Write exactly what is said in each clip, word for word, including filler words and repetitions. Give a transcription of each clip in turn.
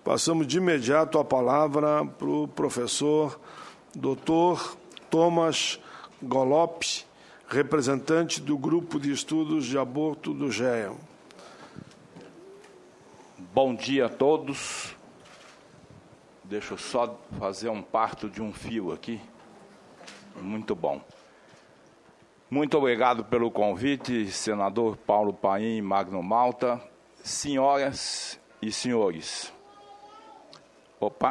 Passamos de imediato a palavra para o professor doutor Thomas Golop, representante do Grupo de Estudos de Aborto do GEA. Bom dia a todos. Deixa eu só fazer um parto de um fio aqui. Muito bom. Muito obrigado pelo convite, senador Paulo Paim e Magno Malta, senhoras e senhores. Opa.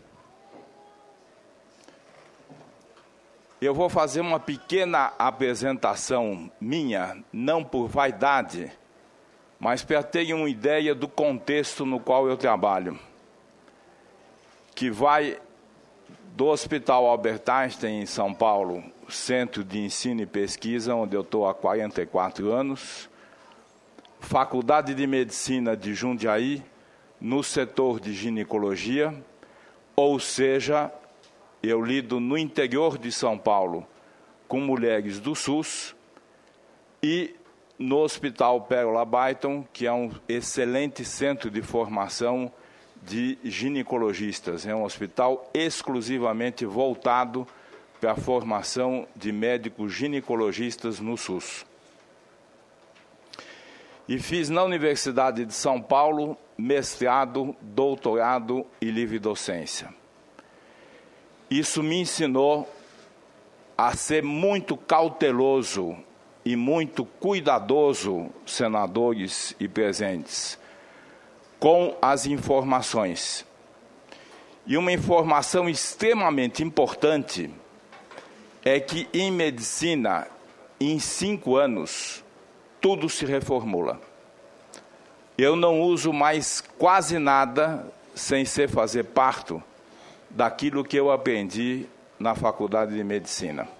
Eu vou fazer uma pequena apresentação minha, não por vaidade, mas para ter uma ideia do contexto no qual eu trabalho, que vai do Hospital Albert Einstein, em São Paulo, Centro de Ensino e Pesquisa, onde eu estou há quarenta e quatro anos, Faculdade de Medicina de Jundiaí, no setor de ginecologia, ou seja, eu lido no interior de São Paulo com mulheres do SUS, e no Hospital Pérola Byton, que é um excelente centro de formação de ginecologistas. É um hospital exclusivamente voltado para a formação de médicos ginecologistas no SUS. E fiz na Universidade de São Paulo mestrado, doutorado e livre docência. Isso me ensinou a ser muito cauteloso e muito cuidadoso, senadores e presentes, com as informações. E uma informação extremamente importante é que em medicina, em cinco anos, tudo se reformula. Eu não uso mais quase nada sem ser fazer parto daquilo que eu aprendi na Faculdade de Medicina.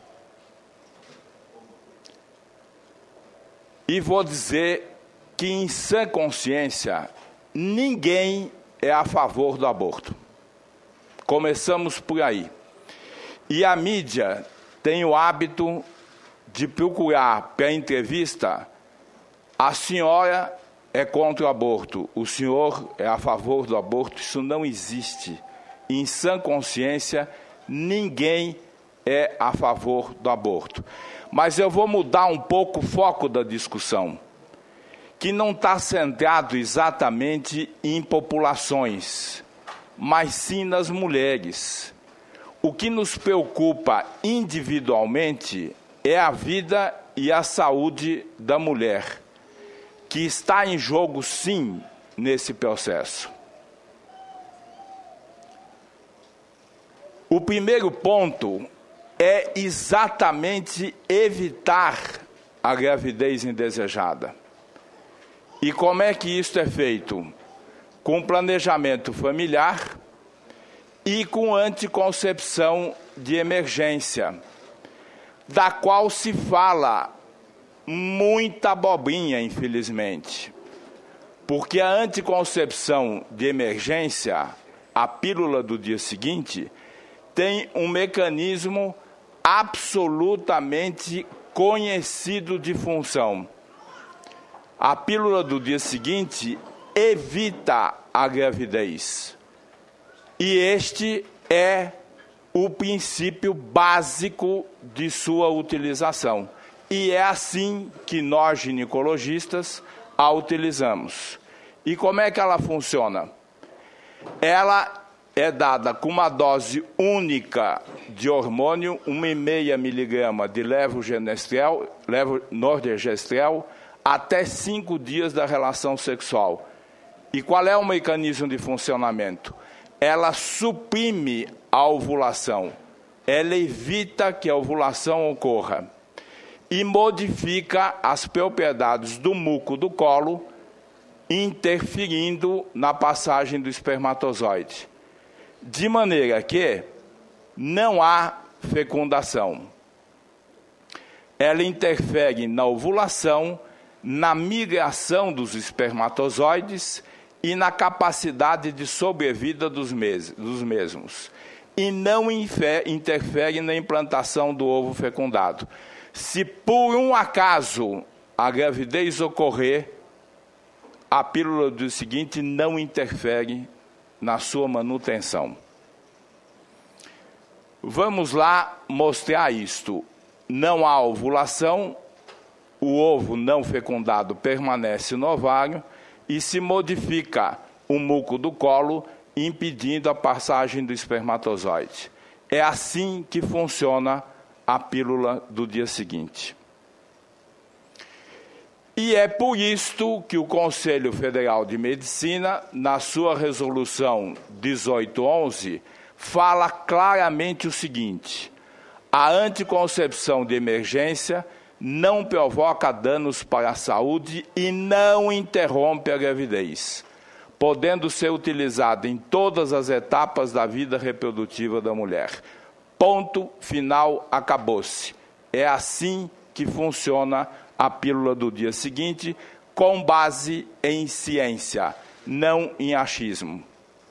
E vou dizer que, em sã consciência, ninguém é a favor do aborto. Começamos por aí. E a mídia tem o hábito de procurar, para a entrevista, a senhora é contra o aborto, o senhor é a favor do aborto. Isso não existe. Em sã consciência, ninguém é a favor do aborto. Mas eu vou mudar um pouco o foco da discussão, que não está centrado exatamente em populações, mas sim nas mulheres. O que nos preocupa individualmente é a vida e a saúde da mulher, que está em jogo, sim, nesse processo. O primeiro ponto é exatamente evitar a gravidez indesejada. E como é que isso é feito? Com planejamento familiar e com anticoncepção de emergência, da qual se fala muita abobrinha, infelizmente. Porque a anticoncepção de emergência, a pílula do dia seguinte, tem um mecanismo absolutamente conhecido de função. A pílula do dia seguinte evita a gravidez. E este é o princípio básico de sua utilização. E é assim que nós, ginecologistas, a utilizamos. E como é que ela funciona? Ela é dada com uma dose única de hormônio, uma vírgula cinco miligramas de levonorgestrel, levonorgestrel, até cinco dias da relação sexual. E qual é o mecanismo de funcionamento? Ela suprime a ovulação, ela evita que a ovulação ocorra e modifica as propriedades do muco do colo, interferindo na passagem do espermatozoide, de maneira que não há fecundação. Ela interfere na ovulação, na migração dos espermatozoides e na capacidade de sobrevida dos, mes dos mesmos. E não interfere na implantação do ovo fecundado. Se por um acaso a gravidez ocorrer, a pílula do seguinte não interfere na sua manutenção. Vamos lá mostrar isto. Não há ovulação, o ovo não fecundado permanece no ovário e se modifica o muco do colo, impedindo a passagem do espermatozoide. É assim que funciona a pílula do dia seguinte. E é por isto que o Conselho Federal de Medicina, na sua resolução dezoito onze, fala claramente o seguinte: a anticoncepção de emergência não provoca danos para a saúde e não interrompe a gravidez, podendo ser utilizada em todas as etapas da vida reprodutiva da mulher. Ponto final, acabou-se. É assim que funciona a pílula do dia seguinte, com base em ciência, não em achismo.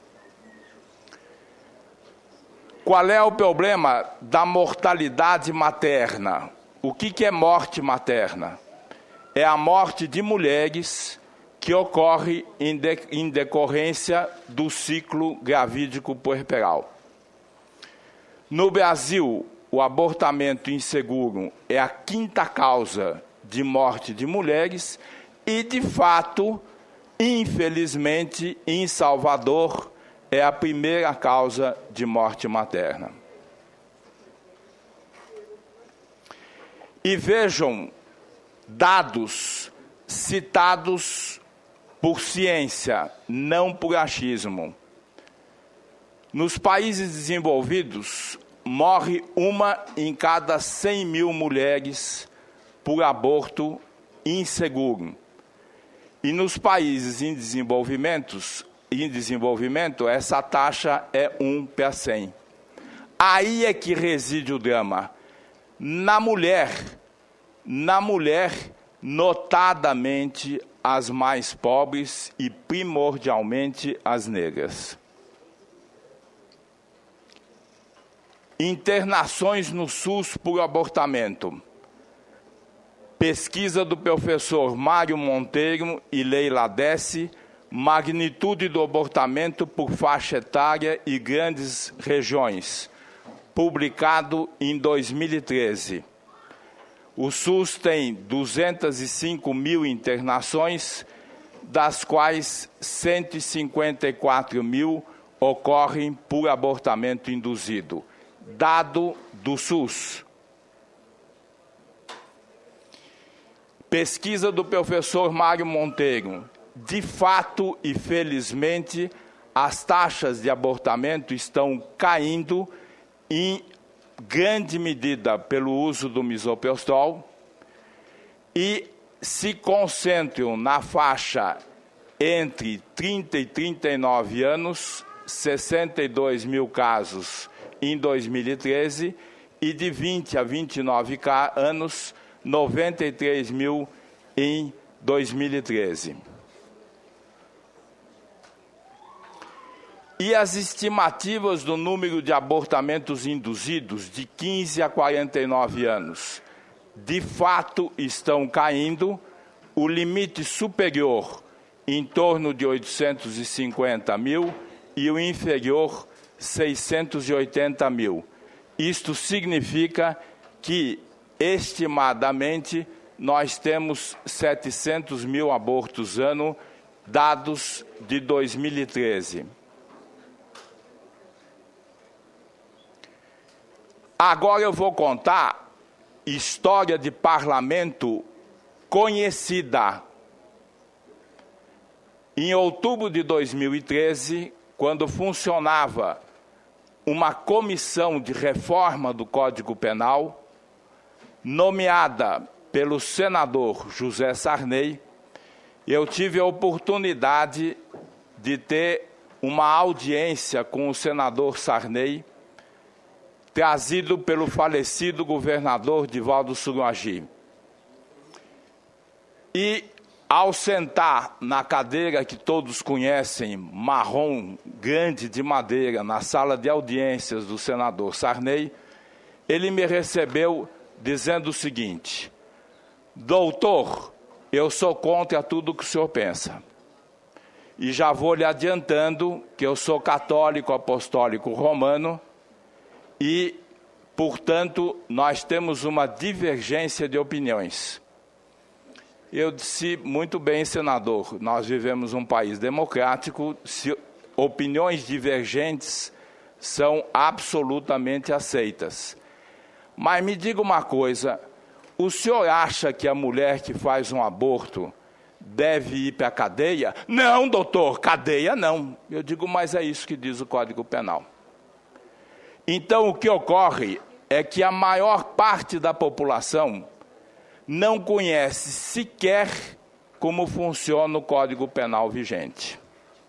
Qual é o problema da mortalidade materna? O que que é morte materna? É a morte de mulheres que ocorre em, de, em decorrência do ciclo gravídico puerperal. No Brasil, o abortamento inseguro é a quinta causa de morte de mulheres e, de fato, infelizmente, em Salvador, é a primeira causa de morte materna. E vejam dados citados por ciência, não por achismo. Nos países desenvolvidos, morre uma em cada cem mil mulheres por aborto inseguro. E nos países em desenvolvimento, em desenvolvimento, essa taxa é um para cem. Aí é que reside o drama. Na mulher, na mulher, notadamente as mais pobres e primordialmente as negras. Internações no SUS por abortamento. Pesquisa do professor Mário Monteiro e Leila Dessi, magnitude do abortamento por faixa etária e grandes regiões, publicado em dois mil e treze. O SUS tem duzentas e cinco mil internações, das quais cento e cinquenta e quatro mil ocorrem por abortamento induzido. Dado do SUS. Pesquisa do professor Mário Monteiro. De fato e felizmente, as taxas de abortamento estão caindo em grande medida pelo uso do misoprostol e se concentram na faixa entre trinta e trinta e nove anos, sessenta e dois mil casos em dois mil e treze, e de vinte a vinte e nove anos, noventa e três mil em dois mil e treze. E as estimativas do número de abortamentos induzidos de quinze a quarenta e nove anos, de fato estão caindo, o limite superior em torno de oitocentos e cinquenta mil e o inferior seiscentos e oitenta mil. Isto significa que, estimadamente, nós temos setecentos mil abortos ano, dados de dois mil e treze. Agora eu vou contar história de parlamento conhecida. Em outubro de dois mil e treze, quando funcionava uma comissão de reforma do Código Penal, nomeada pelo senador José Sarney, eu tive a oportunidade de ter uma audiência com o senador Sarney, trazido pelo falecido governador Divaldo Suruagi. E, ao sentar na cadeira que todos conhecem, marrom, grande de madeira, na sala de audiências do senador Sarney, ele me recebeu dizendo o seguinte: doutor, eu sou contra tudo o que o senhor pensa. E já vou lhe adiantando que eu sou católico apostólico romano e, portanto, nós temos uma divergência de opiniões. Eu disse muito bem, senador, nós vivemos um país democrático, se opiniões divergentes são absolutamente aceitas. Mas me diga uma coisa, o senhor acha que a mulher que faz um aborto deve ir para a cadeia? Não, doutor, cadeia não. Eu digo, mas é isso que diz o Código Penal. Então, o que ocorre é que a maior parte da população não conhece sequer como funciona o Código Penal vigente.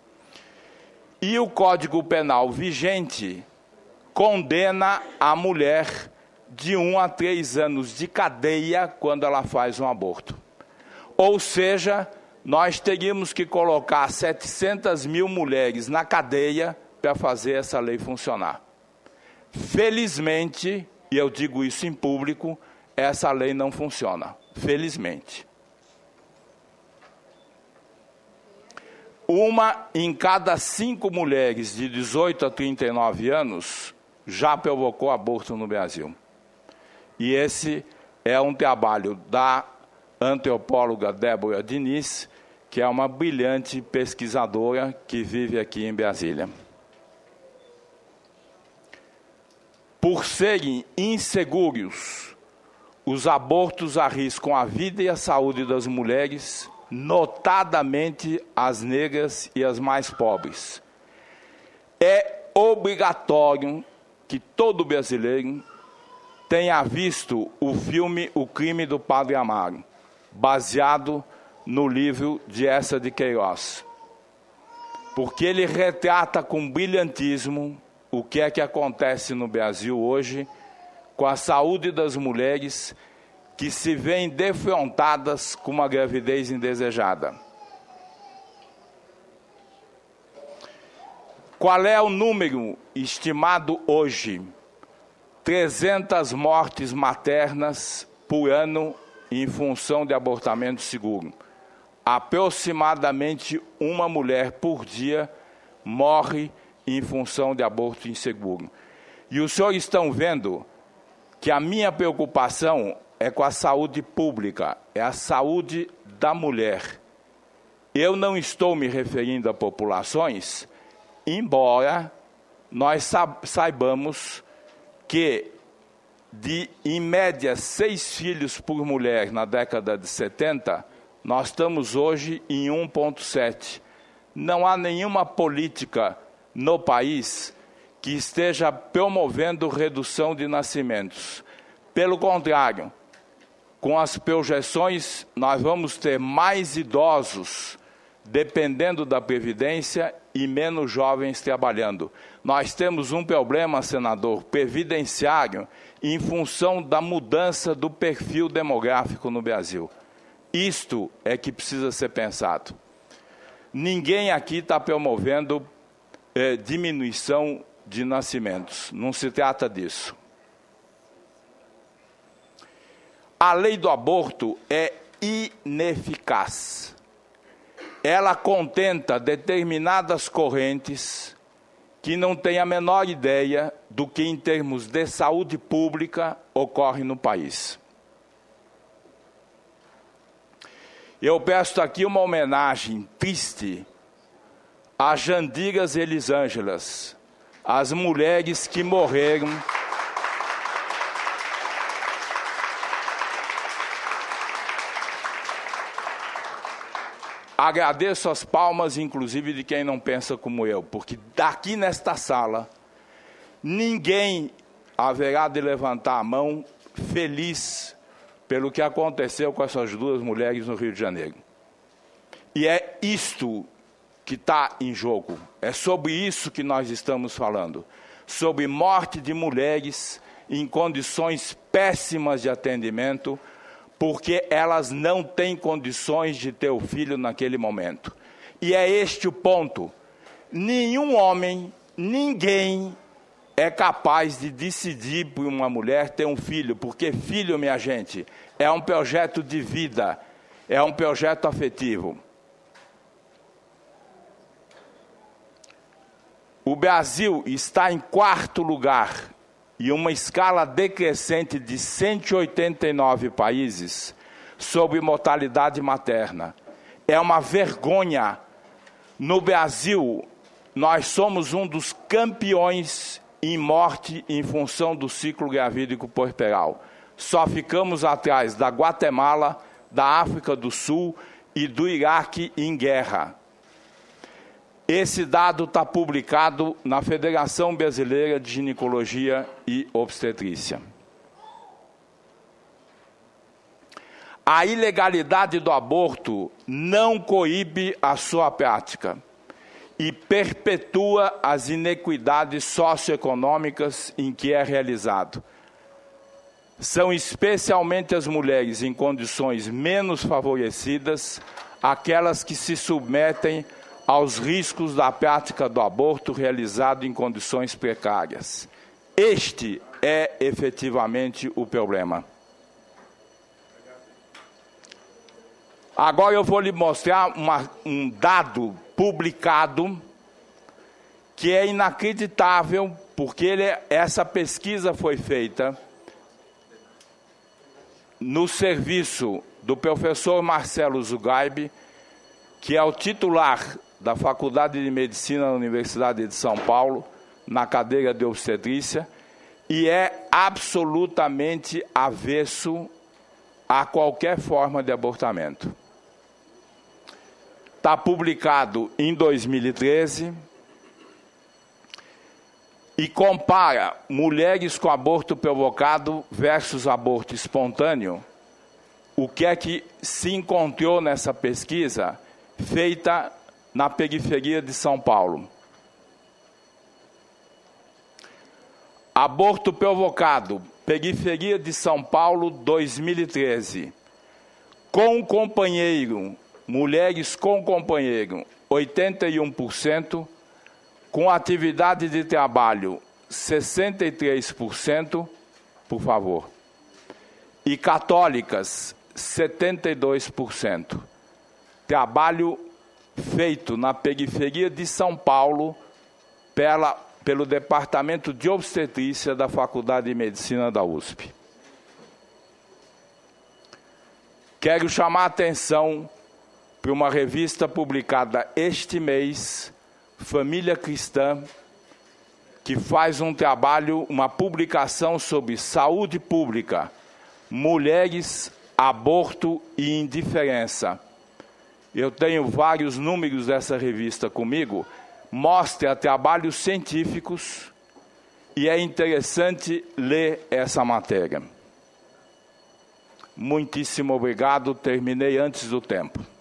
E o Código Penal vigente condena a mulher de um a três anos de cadeia quando ela faz um aborto. Ou seja, nós teríamos que colocar setecentas mil mulheres na cadeia para fazer essa lei funcionar. Felizmente, e eu digo isso em público, essa lei não funciona. Felizmente. Uma em cada cinco mulheres de dezoito a trinta e nove anos já provocou aborto no Brasil. E esse é um trabalho da antropóloga Débora Diniz, que é uma brilhante pesquisadora que vive aqui em Brasília. Por serem inseguros, os abortos arriscam a vida e a saúde das mulheres, notadamente as negras e as mais pobres. É obrigatório que todo brasileiro tenha visto o filme O Crime do Padre Amaro, baseado no livro de Eça de Queiroz, porque ele retrata com brilhantismo o que é que acontece no Brasil hoje com a saúde das mulheres que se veem defrontadas com uma gravidez indesejada. Qual é o número estimado hoje? trezentas mortes maternas por ano em função de abortamento seguro. Aproximadamente uma mulher por dia morre em função de aborto inseguro. E os senhores estão vendo que a minha preocupação é com a saúde pública, é a saúde da mulher. Eu não estou me referindo a populações, embora nós saibamos que de, em média, seis filhos por mulher na década de setenta, nós estamos hoje em um vírgula sete. Não há nenhuma política no país que esteja promovendo redução de nascimentos. Pelo contrário, com as projeções, nós vamos ter mais idosos dependendo da Previdência e menos jovens trabalhando. Nós temos um problema, senador, previdenciário, em função da mudança do perfil demográfico no Brasil. Isto é que precisa ser pensado. Ninguém aqui está promovendo eh, diminuição de nascimentos. Não se trata disso. A lei do aborto é ineficaz. Ela contenta determinadas correntes que não têm a menor ideia do que, em termos de saúde pública, ocorre no país. Eu presto aqui uma homenagem triste às Jandiras Elisângelas, as mulheres que morreram Agradeço as palmas, inclusive, de quem não pensa como eu, porque daqui nesta sala, ninguém haverá de levantar a mão feliz pelo que aconteceu com essas duas mulheres no Rio de Janeiro. E é isto que está em jogo, é sobre isso que nós estamos falando, sobre morte de mulheres em condições péssimas de atendimento, porque elas não têm condições de ter o filho naquele momento. E é este o ponto. Nenhum homem, ninguém é capaz de decidir por uma mulher ter um filho, porque filho, minha gente, é um projeto de vida, é um projeto afetivo. o Brasil está em quarto lugar e uma escala decrescente de cento e oitenta e nove países sobre mortalidade materna. É uma vergonha. No Brasil, nós somos um dos campeões em morte em função do ciclo gravídico puerperal. Só ficamos atrás da Guatemala, da África do Sul e do Iraque em guerra. Esse dado está publicado na Federação Brasileira de Ginecologia e Obstetrícia. A ilegalidade do aborto não coíbe a sua prática e perpetua as inequidades socioeconômicas em que é realizado. São especialmente as mulheres em condições menos favorecidas, aquelas que se submetem aos riscos da prática do aborto realizado em condições precárias. Este é efetivamente o problema. Agora eu vou lhe mostrar uma, um dado publicado que é inacreditável, porque ele, essa pesquisa foi feita no serviço do professor Marcelo Zugaib, que é o titular da Faculdade de Medicina da Universidade de São Paulo, na cadeira de obstetrícia, e é absolutamente avesso a qualquer forma de abortamento. Está publicado em dois mil e treze e compara mulheres com aborto provocado versus aborto espontâneo. O que é que se encontrou nessa pesquisa feita na periferia de São Paulo? Aborto provocado, periferia de São Paulo, dois mil e treze. Com companheiro, mulheres com companheiro, oitenta e um por cento. Com atividade de trabalho, sessenta e três por cento, por favor. E católicas, setenta e dois por cento. Trabalho feito na periferia de São Paulo pela, pelo Departamento de Obstetrícia da Faculdade de Medicina da U S P. Quero chamar a atenção para uma revista publicada este mês, Família Cristã, que faz um trabalho, uma publicação sobre saúde pública, mulheres, aborto e indiferença. Eu tenho vários números dessa revista comigo, mostra trabalhos científicos e é interessante ler essa matéria. Muitíssimo obrigado, terminei antes do tempo.